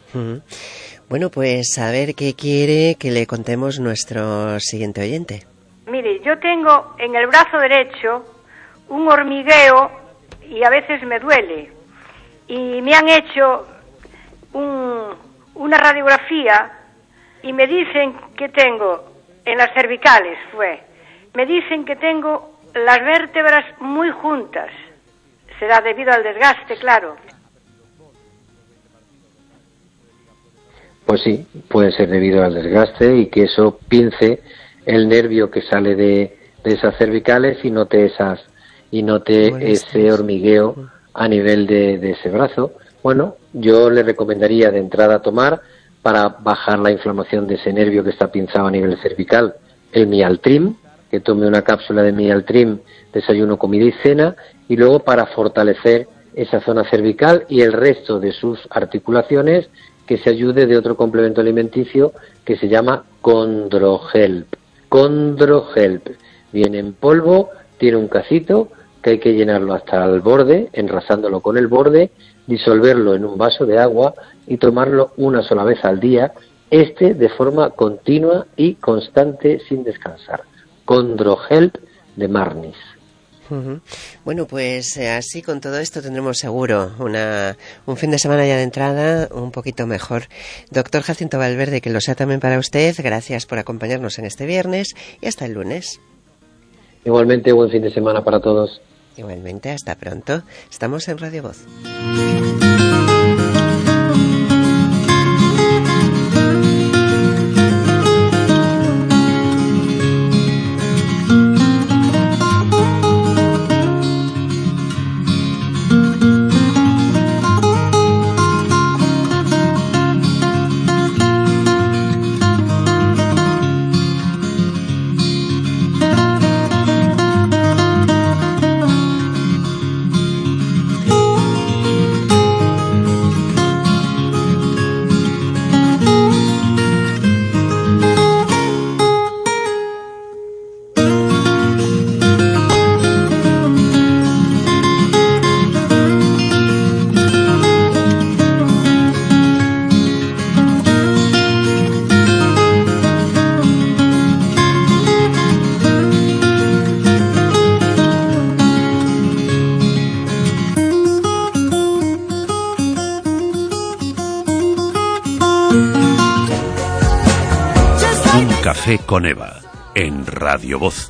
Bueno, pues a ver qué quiere que le contemos nuestro siguiente oyente. Mire, yo tengo en el brazo derecho un hormigueo y a veces me duele. Y me han hecho una radiografía y me dicen que tengo, en las cervicales me dicen que tengo las vértebras muy juntas. Será debido al desgaste, claro. Pues sí, puede ser debido al desgaste y que eso pince el nervio que sale de esas cervicales y note ese hormigueo a nivel de ese brazo. Bueno, yo le recomendaría de entrada tomar, para bajar la inflamación de ese nervio que está pinzado a nivel cervical, el Mialtrim, que tome una cápsula de Mialtrim, desayuno, comida y cena, y luego para fortalecer esa zona cervical y el resto de sus articulaciones, que se ayude de otro complemento alimenticio que se llama Condrohelp. Condrohelp viene en polvo, tiene un cacito que hay que llenarlo hasta el borde, enrasándolo con el borde, disolverlo en un vaso de agua y tomarlo una sola vez al día, de forma continua y constante sin descansar. Condrohelp de Marnis. Bueno, pues así con todo esto tendremos seguro un fin de semana ya de entrada un poquito mejor. Doctor Jacinto Valverde, que lo sea también para usted. Gracias por acompañarnos en este viernes y hasta el lunes. Igualmente, buen fin de semana para todos. Igualmente, hasta pronto. Estamos en Radio Voz. Café con Eva, en Radio Voz.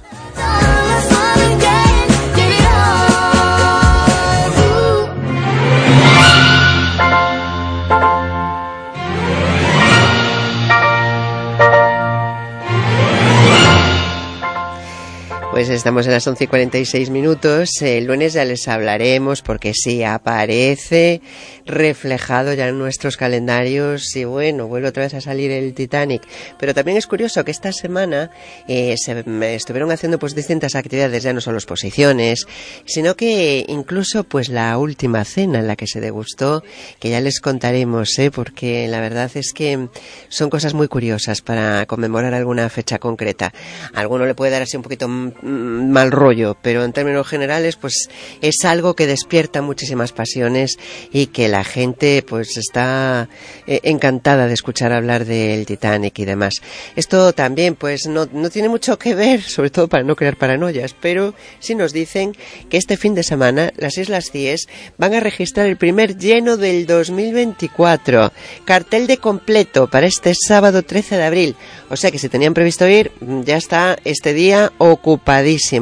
Pues estamos en las 11:46. El lunes ya les hablaremos porque sí, aparece reflejado ya en nuestros calendarios y bueno, vuelve otra vez a salir el Titanic. Pero también es curioso que esta semana se estuvieron haciendo pues distintas actividades, ya no solo exposiciones, sino que incluso pues la última cena en la que se degustó, que ya les contaremos, porque la verdad es que son cosas muy curiosas para conmemorar alguna fecha concreta. A alguno le puede dar así un poquito mal rollo, pero en términos generales pues es algo que despierta muchísimas pasiones y que la gente pues está encantada de escuchar hablar del Titanic y demás. Esto también pues no tiene mucho que ver, sobre todo para no crear paranoias, pero sí nos dicen que este fin de semana las Islas Cíes van a registrar el primer lleno del 2024. Cartel de completo para este sábado 13 de abril. O sea que si tenían previsto ir, ya está este día ocupadísimo.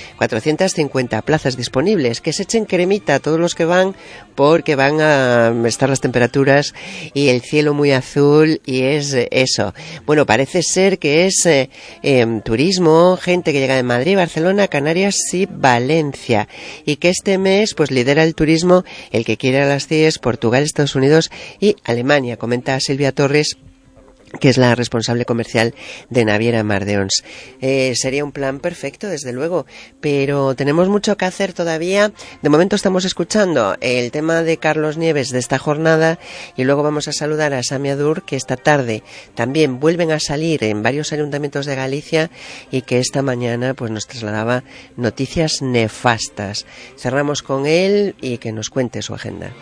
450 plazas disponibles. Que se echen cremita a todos los que van, porque van a estar las temperaturas y el cielo muy azul y es eso. Bueno, parece ser que es turismo, gente que llega de Madrid, Barcelona, Canarias y Valencia. Y que este mes pues lidera el turismo el que quiere a las CIES, Portugal, Estados Unidos y Alemania. Comenta Silvia Torres, que es la responsable comercial de Naviera Mar de Ons. Sería un plan perfecto, desde luego, pero tenemos mucho que hacer todavía. De momento estamos escuchando el tema de Carlos Nieves de esta jornada y luego vamos a saludar a Sami Adur, que esta tarde también vuelven a salir en varios ayuntamientos de Galicia y que esta mañana pues nos trasladaba noticias nefastas. Cerramos con él y que nos cuente su agenda.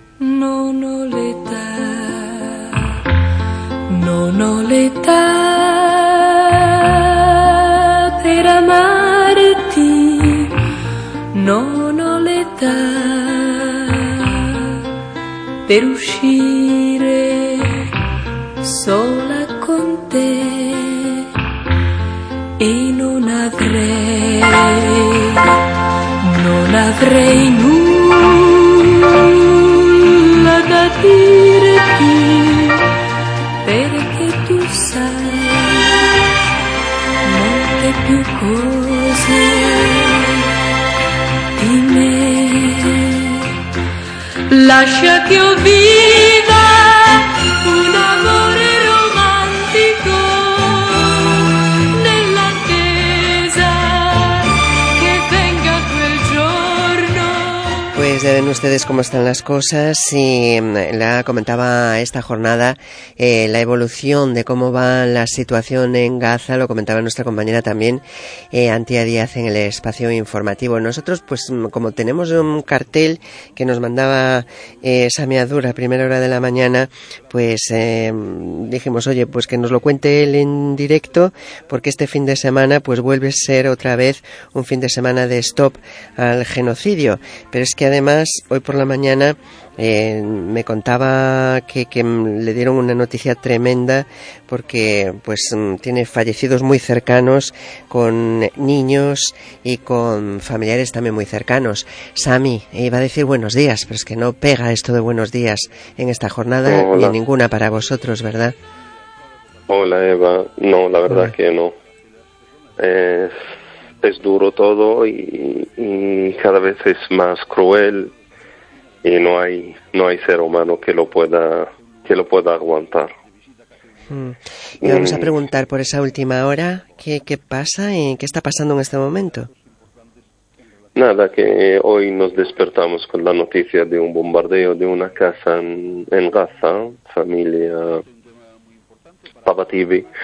Nonoleta non ho l'età per uscire sola con te e non avrei nulla da dirti, perché tu sai molte più cose di me. Lascia che io viva un amore romantico nell'attesa che venga quel giorno. Pues ya ven ustedes cómo están las cosas y la comentaba esta jornada la evolución de cómo va la situación en Gaza, lo comentaba nuestra compañera también Antía Díaz en el espacio informativo. Nosotros pues como tenemos un cartel que nos mandaba Sami Adur a primera hora de la mañana, pues dijimos, oye, pues que nos lo cuente él en directo, porque este fin de semana pues vuelve a ser otra vez un fin de semana de stop al genocidio. Pero es que además hoy por la mañana me contaba que le dieron una noticia tremenda porque pues tiene fallecidos muy cercanos, con niños y con familiares también muy cercanos. Sami, iba a decir buenos días, pero es que no pega esto de buenos días en esta jornada. Hola. Ni en ninguna para vosotros, ¿verdad? Hola Eva, no, la verdad que no. Es duro todo y cada vez es más cruel y no hay ser humano que lo pueda aguantar. Y vamos a preguntar por esa última hora, ¿qué pasa y qué está pasando en este momento? Nada, que hoy nos despertamos con la noticia de un bombardeo de una casa en Gaza, familia Pavativi.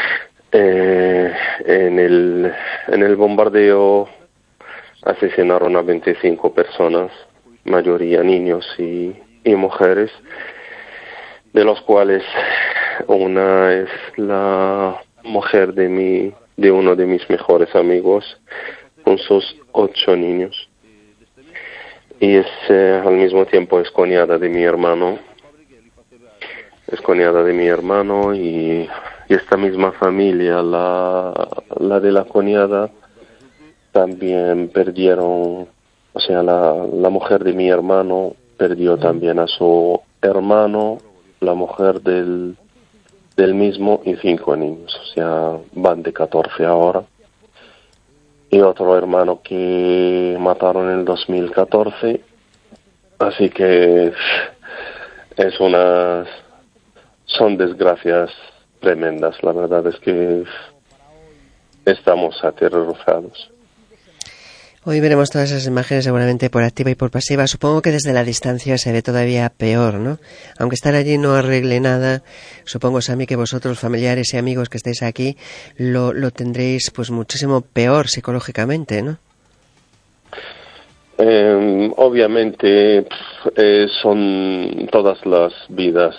En el bombardeo asesinaron a 25 personas, mayoría niños y mujeres, de los cuales una es la mujer de uno de mis mejores amigos, con sus 8 niños. Y al mismo tiempo es cuñada de mi hermano. Y esta misma familia, la de la cuñada, también perdieron, o sea, la mujer de mi hermano perdió también a su hermano, la mujer del mismo y 5 niños, o sea, van de 14 ahora. Y otro hermano que mataron en el 2014, así que son desgracias tremendas. La verdad es que estamos aterrorizados. Hoy veremos todas esas imágenes seguramente por activa y por pasiva. Supongo que desde la distancia se ve todavía peor, ¿no? Aunque estar allí no arregle nada, supongo, Sami, que vosotros, familiares y amigos que estáis aquí, lo tendréis pues muchísimo peor psicológicamente, ¿no? Obviamente son todas las vidas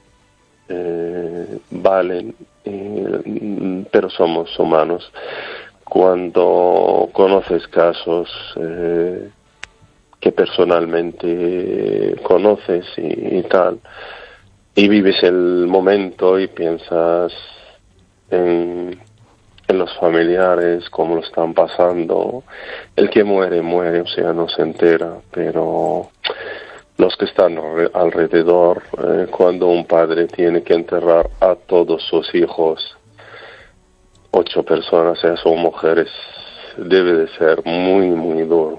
valen, pero somos humanos. Cuando conoces casos que personalmente conoces y tal, y vives el momento y piensas en los familiares, cómo lo están pasando, el que muere, o sea, no se entera, pero los que están alrededor, cuando un padre tiene que enterrar a todos sus hijos, 8 personas, son mujeres, debe de ser muy, muy duro.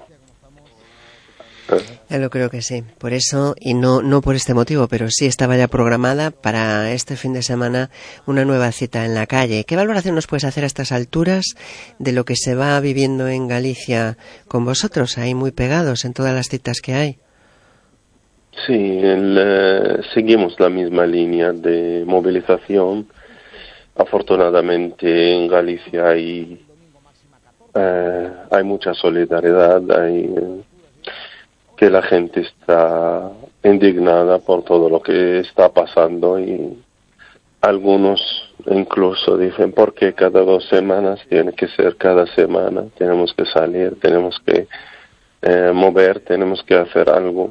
Ya lo creo que sí. Por eso, y no por este motivo, pero sí estaba ya programada para este fin de semana una nueva cita en la calle. ¿Qué valoración nos puedes hacer a estas alturas de lo que se va viviendo en Galicia con vosotros, ahí muy pegados en todas las citas que hay? Sí, seguimos la misma línea de movilización. Afortunadamente en Galicia hay mucha solidaridad, que la gente está indignada por todo lo que está pasando y algunos incluso dicen, ¿por qué cada 2 semanas? Tiene que ser cada semana, tenemos que salir, tenemos que mover, tenemos que hacer algo.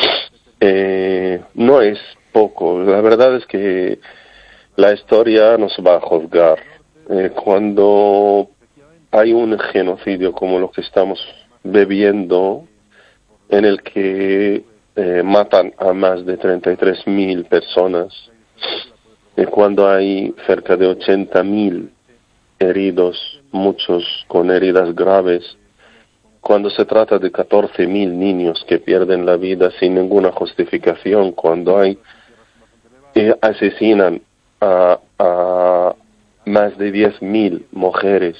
No es poco, la verdad es que la historia nos va a juzgar. Cuando hay un genocidio como lo que estamos viviendo, en el que matan a más de 33.000 personas, cuando hay cerca de 80.000 heridos, muchos con heridas graves, cuando se trata de 14.000 niños que pierden la vida sin ninguna justificación, cuando hay asesinan a más de 10.000 mujeres,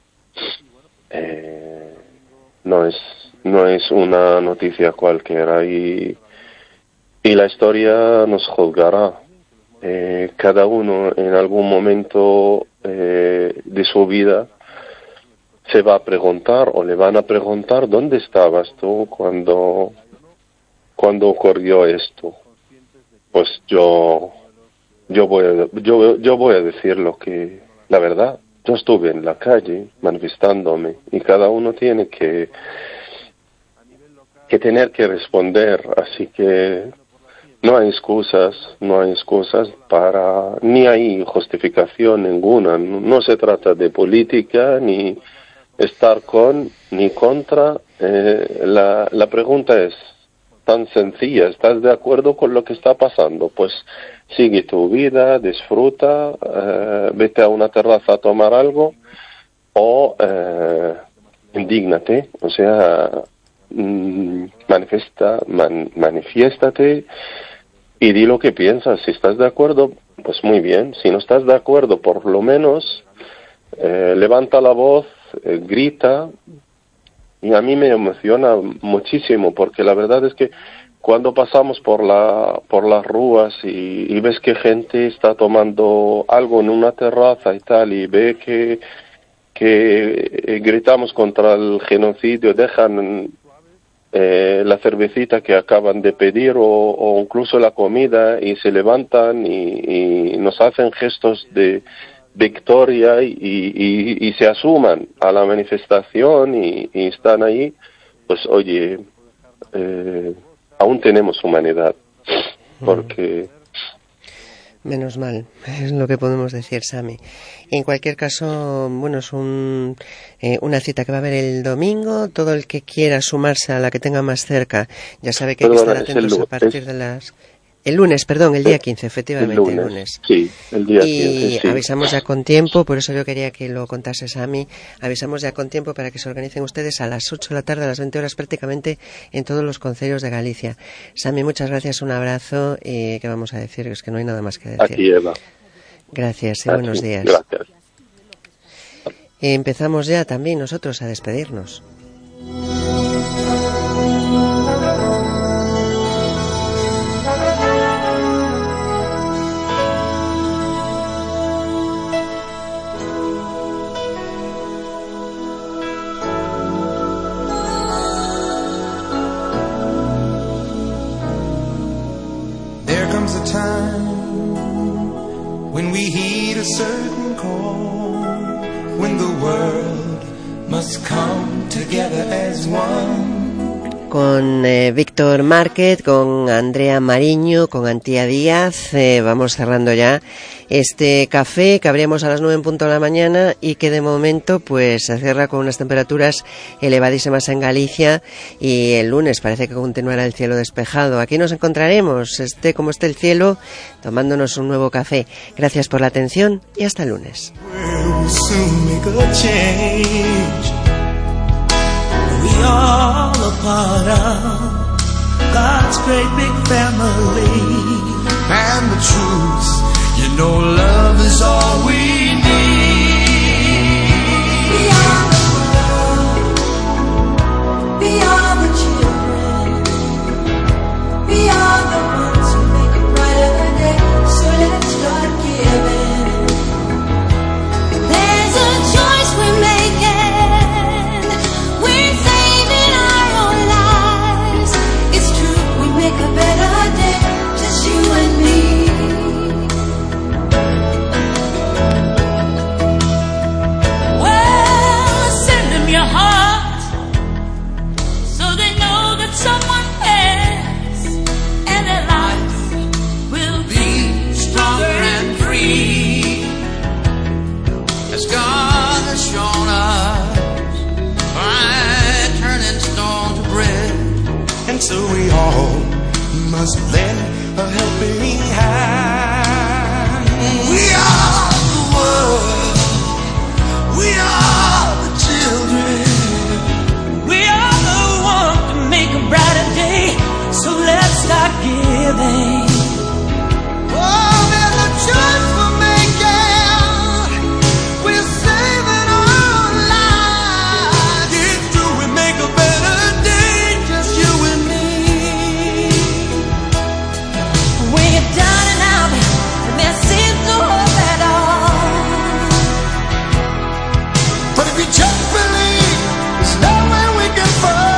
no es una noticia cualquiera, y la historia nos juzgará. Cada uno en algún momento de su vida se va a preguntar, o le van a preguntar, ¿dónde estabas tú cuando ocurrió esto? Pues yo voy a decir la verdad. Yo estuve en la calle manifestándome, y cada uno tiene que tener que responder, así que no hay excusas ni hay justificación ninguna. No se trata de política, ni estar con ni contra. La pregunta es tan sencilla: ¿estás de acuerdo con lo que está pasando? Pues sigue tu vida, disfruta, vete a una terraza a tomar algo, o indígnate, o sea, manifiéstate y di lo que piensas. Si estás de acuerdo, pues muy bien. Si no estás de acuerdo, por lo menos levanta la voz, grita. Y a mí me emociona muchísimo, porque la verdad es que cuando pasamos por las ruas y ves que gente está tomando algo en una terraza y tal, y ve que gritamos contra el genocidio, dejan la cervecita que acaban de pedir o incluso la comida, y se levantan y nos hacen gestos de victoria y se asuman a la manifestación y están ahí, pues oye, aún tenemos humanidad, porque... Menos mal, es lo que podemos decir, Sami. En cualquier caso, bueno, es una cita que va a haber el domingo. Todo el que quiera sumarse a la que tenga más cerca, ya sabe que hay que estar atentos a partir de las... El lunes, perdón, el día 15, efectivamente, el lunes. Sí, el día 15, y sí. Avisamos ya con tiempo, por eso yo quería que lo contases a mí. Avisamos ya con tiempo para que se organicen ustedes a las 8 de la tarde, a las 20 horas prácticamente, en todos los concilios de Galicia. Sami, muchas gracias, un abrazo, y ¿qué vamos a decir? Es que no hay nada más que decir. Aquí, Eva. Gracias y buenos días. Gracias. Empezamos ya también nosotros a despedirnos. When we heed a certain call, when the world must come together as one. Con Víctor Márquez, con Andrea Mariño, con Antía Díaz, vamos cerrando ya este café que abrimos a las 9 en punto de la mañana y que de momento pues se cierra con unas temperaturas elevadísimas en Galicia, y el lunes parece que continuará el cielo despejado. Aquí nos encontraremos, esté como esté el cielo, tomándonos un nuevo café. Gracias por la atención y hasta el lunes. We all a part of God's great big family, and the truth, you know, love is all we need. Beyond the world, beyond the children, beyond the ones who make a brighter day. So let's start giving. There's a choice we're making. Make a better day, just you and me. must lend a helping hand. We are the world, we are the children, we are the one to make a brighter day, so let's start giving. Oh, there's a choice we're making, we're saving our lives. It's true, we make a better day, just you and me. When you're down and out, and there seems no hope at all, but if you just believe, there's nowhere we can fall.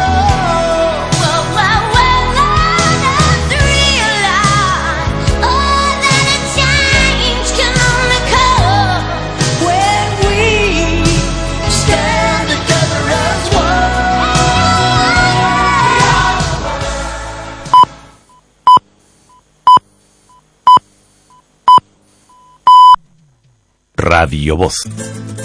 Radio Voz.